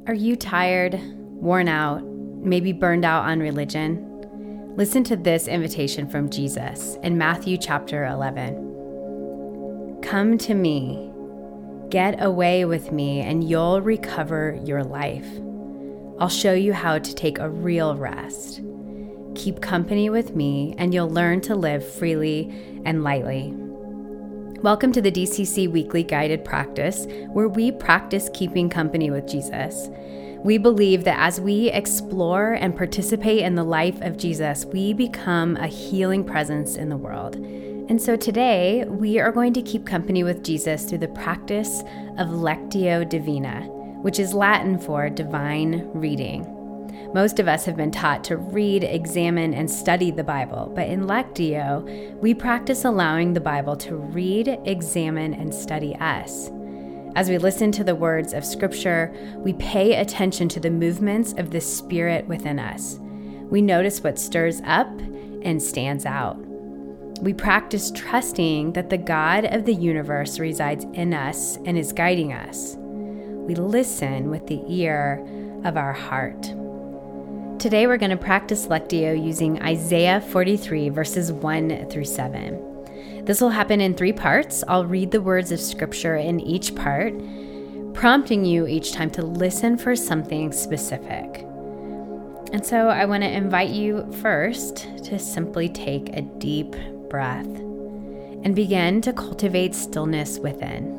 Are you tired, worn out, maybe burned out on religion? Listen to this invitation from Jesus in Matthew chapter 11. Come to me, get away with me, and you'll recover your life. I'll show you how to take a real rest. Keep company with me, and you'll learn to live freely and lightly. Welcome to the DCC Weekly Guided Practice, where we practice keeping company with Jesus. We believe that as we explore and participate in the life of Jesus, we become a healing presence in the world. And so today, we are going to keep company with Jesus through the practice of Lectio Divina, which is Latin for divine reading. Most of us have been taught to read, examine, and study the Bible, but in Lectio, we practice allowing the Bible to read, examine, and study us. As we listen to the words of Scripture, we pay attention to the movements of the Spirit within us. We notice what stirs up and stands out. We practice trusting that the God of the universe resides in us and is guiding us. We listen with the ear of our heart. Today we're going to practice Lectio using Isaiah 43 verses 1 through 7. This will happen in 3 parts. I'll read the words of Scripture in each part, prompting you each time to listen for something specific. And so I want to invite you first to simply take a deep breath and begin to cultivate stillness within.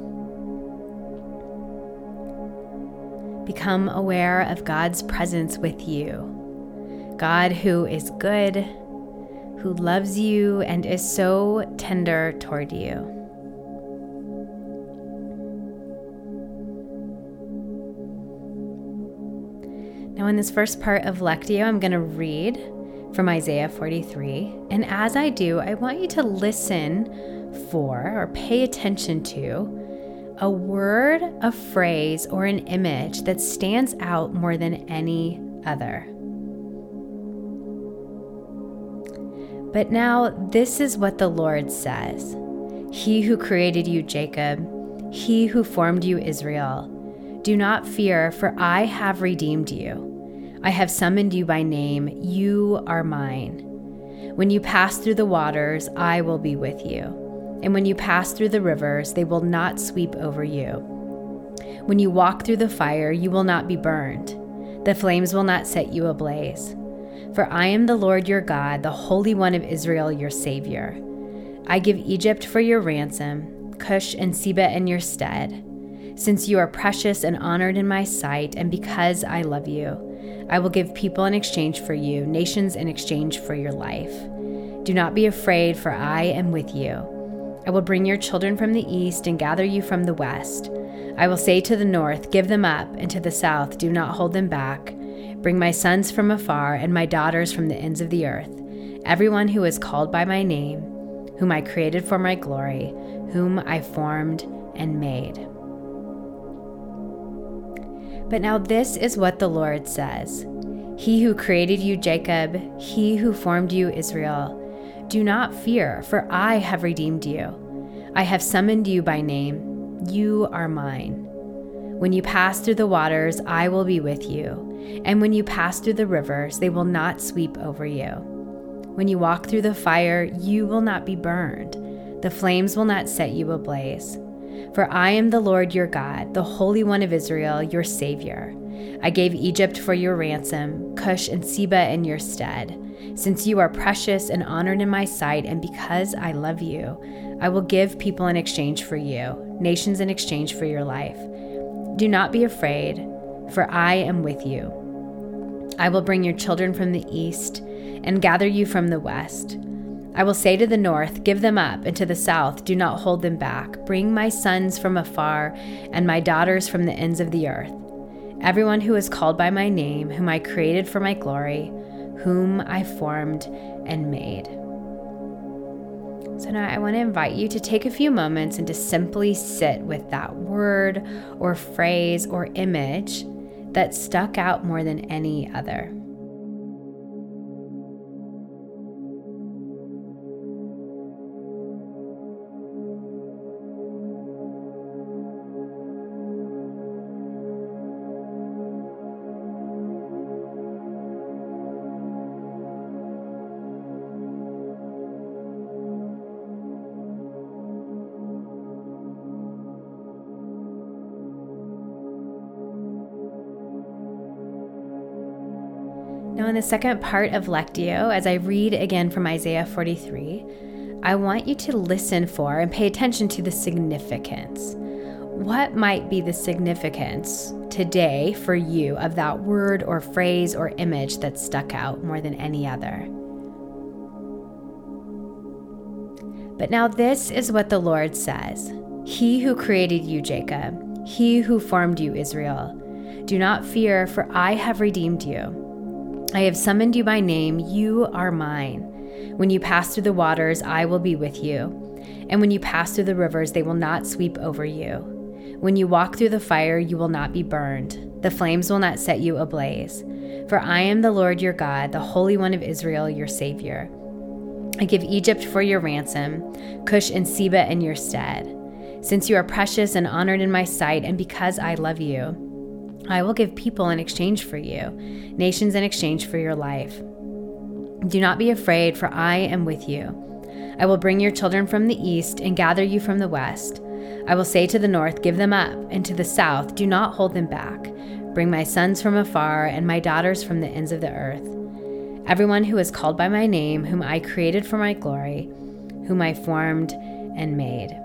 Become aware of God's presence with you. God who is good, who loves you and is so tender toward you. Now in this first part of Lectio, I'm going to read from Isaiah 43. And as I do, I want you to listen for or pay attention to a word, a phrase, or an image that stands out more than any other. But now this is what the Lord says. He who created you, Jacob, he who formed you, Israel. Do not fear, for I have redeemed you. I have summoned you by name. You are mine. When you pass through the waters, I will be with you. And when you pass through the rivers, they will not sweep over you. When you walk through the fire, you will not be burned. The flames will not set you ablaze. For I am the Lord your God, the Holy One of Israel, your Savior. I give Egypt for your ransom, Cush and Seba in your stead. Since you are precious and honored in my sight, and because I love you, I will give people in exchange for you, nations in exchange for your life. Do not be afraid, for I am with you. I will bring your children from the east and gather you from the west. I will say to the north, give them up, and to the south, do not hold them back. Bring my sons from afar and my daughters from the ends of the earth, everyone who is called by my name, whom I created for my glory, whom I formed and made. But now this is what the Lord says. He who created you, Jacob, he who formed you, Israel. Do not fear, for I have redeemed you. I have summoned you by name. You are mine. When you pass through the waters, I will be with you. And when you pass through the rivers, they will not sweep over you. When you walk through the fire, you will not be burned. The flames will not set you ablaze. For I am the Lord your God, the Holy One of Israel, your Savior. I gave Egypt for your ransom, Cush and Seba in your stead. Since you are precious and honored in my sight, and because I love you, I will give people in exchange for you, nations in exchange for your life. Do not be afraid, for I am with you. I will bring your children from the east and gather you from the west. I will say to the north, give them up, and to the south, do not hold them back. Bring my sons from afar and my daughters from the ends of the earth. Everyone who is called by my name, whom I created for my glory, whom I formed and made. So now I want to invite you to take a few moments and to simply sit with that word or phrase or image that stuck out more than any other. Now, in the second part of Lectio, as I read again from Isaiah 43, I want you to listen for and pay attention to the significance. What might be the significance today for you of that word or phrase or image that stuck out more than any other? But now this is what the Lord says. He who created you, Jacob, he who formed you, Israel. Do not fear, for I have redeemed you. I have summoned you by name, you are mine. When you pass through the waters, I will be with you. And when you pass through the rivers, they will not sweep over you. When you walk through the fire, you will not be burned. The flames will not set you ablaze. For I am the Lord your God, the Holy One of Israel, your Savior. I give Egypt for your ransom, Cush and Seba in your stead. Since you are precious and honored in my sight, and because I love you, I will give people in exchange for you, nations in exchange for your life. Do not be afraid, for I am with you. I will bring your children from the east and gather you from the west. I will say to the north, give them up, and to the south, do not hold them back. Bring my sons from afar and my daughters from the ends of the earth. Everyone who is called by my name, whom I created for my glory, whom I formed and made.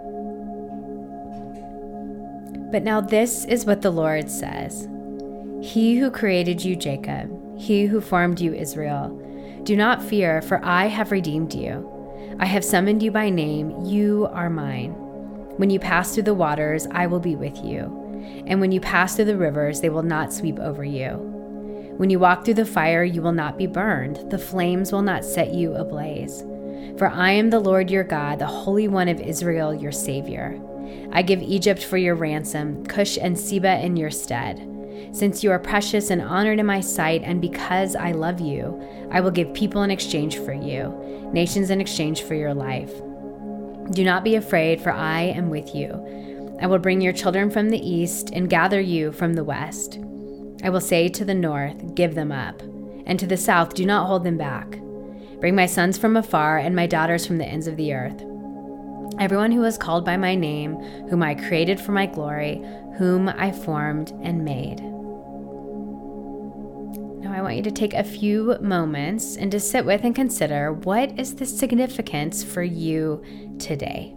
But now this is what the Lord says. He who created you, Jacob, he who formed you, Israel. Do not fear, for I have redeemed you. I have summoned you by name, you are mine. When you pass through the waters, I will be with you. And when you pass through the rivers, they will not sweep over you. When you walk through the fire, you will not be burned. The flames will not set you ablaze. For I am the Lord your God, the Holy One of Israel, your Savior. I give Egypt for your ransom, Cush and Seba in your stead. Since you are precious and honored in my sight, and because I love you, I will give people in exchange for you, nations in exchange for your life. Do not be afraid, for I am with you. I will bring your children from the east and gather you from the west. I will say to the north, give them up, and to the south, do not hold them back. Bring my sons from afar and my daughters from the ends of the earth. Everyone who is called by my name, whom I created for my glory, whom I formed and made. Now I want you to take a few moments and to sit with and consider, what is the significance for you today?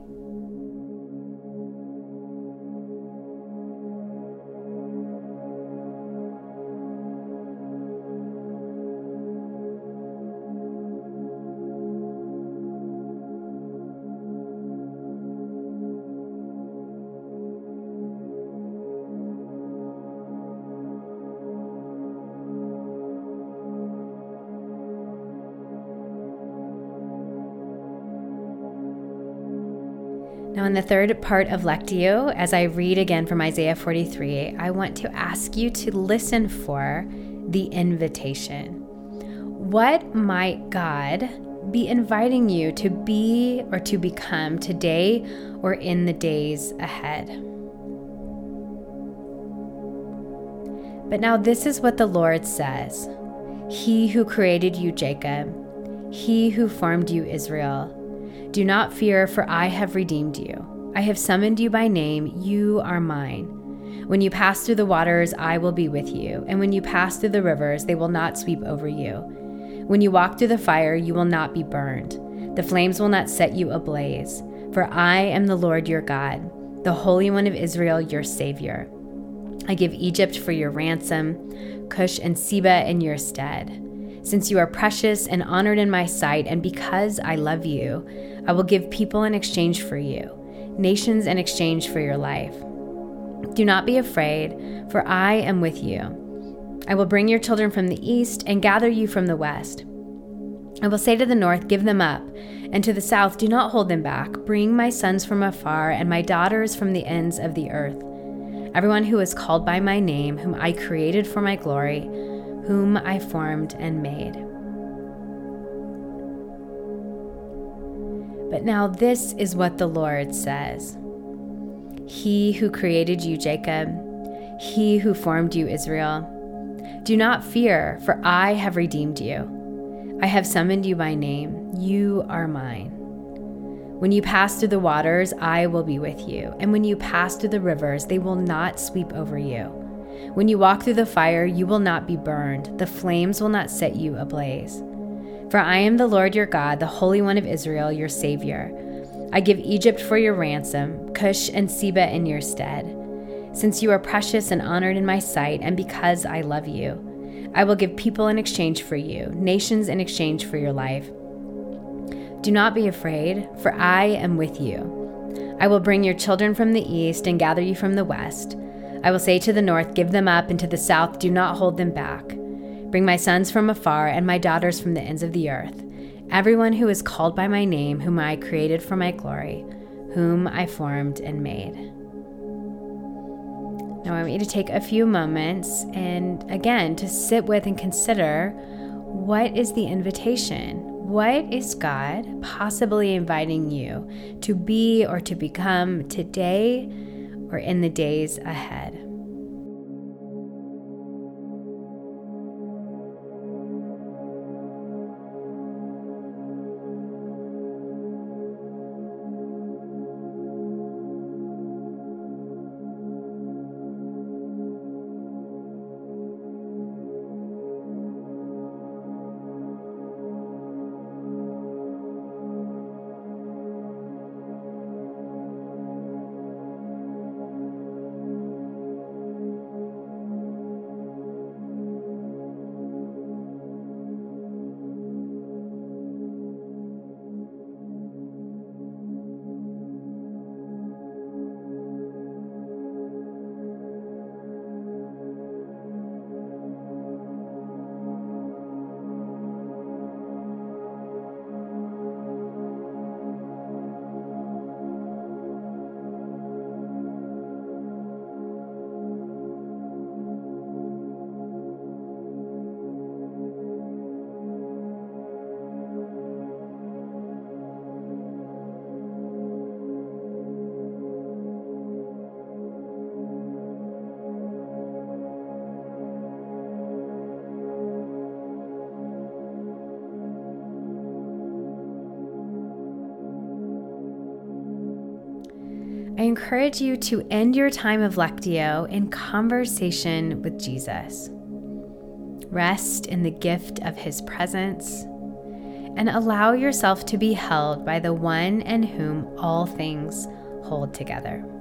Now, in the third part of Lectio, as I read again from Isaiah 43, I want to ask you to listen for the invitation. What might God be inviting you to be or to become today or in the days ahead? But now this is what the Lord says. He who created you, Jacob, he who formed you, Israel. Do not fear, for I have redeemed you. I have summoned you by name, you are mine. When you pass through the waters, I will be with you, and when you pass through the rivers, they will not sweep over you. When you walk through the fire, you will not be burned. The flames will not set you ablaze. For I am the Lord your God, the Holy One of Israel, your Savior. I give Egypt for your ransom, Cush and Seba in your stead. Since you are precious and honored in my sight, and because I love you, I will give people in exchange for you, nations in exchange for your life. Do not be afraid, for I am with you. I will bring your children from the east and gather you from the west. I will say to the north, give them up, and to the south, do not hold them back. Bring my sons from afar and my daughters from the ends of the earth. Everyone who is called by my name, whom I created for my glory, whom I formed and made. But now this is what the Lord says. He who created you, Jacob, he who formed you, Israel. Do not fear, for I have redeemed you. I have summoned you by name. You are mine. When you pass through the waters, I will be with you. And when you pass through the rivers, they will not sweep over you. When you walk through the fire, you will not be burned. The flames will not set you ablaze. For I am the Lord your God, the Holy One of Israel, your Savior. I give Egypt for your ransom, Cush and Seba in your stead. Since you are precious and honored in my sight, and because I love you, I will give people in exchange for you, nations in exchange for your life. Do not be afraid, for I am with you. I will bring your children from the east and gather you from the west. I will say to the north, give them up, and to the south, do not hold them back. Bring my sons from afar and my daughters from the ends of the earth, everyone who is called by my name, whom I created for my glory, whom I formed and made. Now I want you to take a few moments and again to sit with and consider, what is the invitation? What is God possibly inviting you to be or to become today or in the days ahead? I encourage you to end your time of Lectio in conversation with Jesus. Rest in the gift of his presence and allow yourself to be held by the one in whom all things hold together.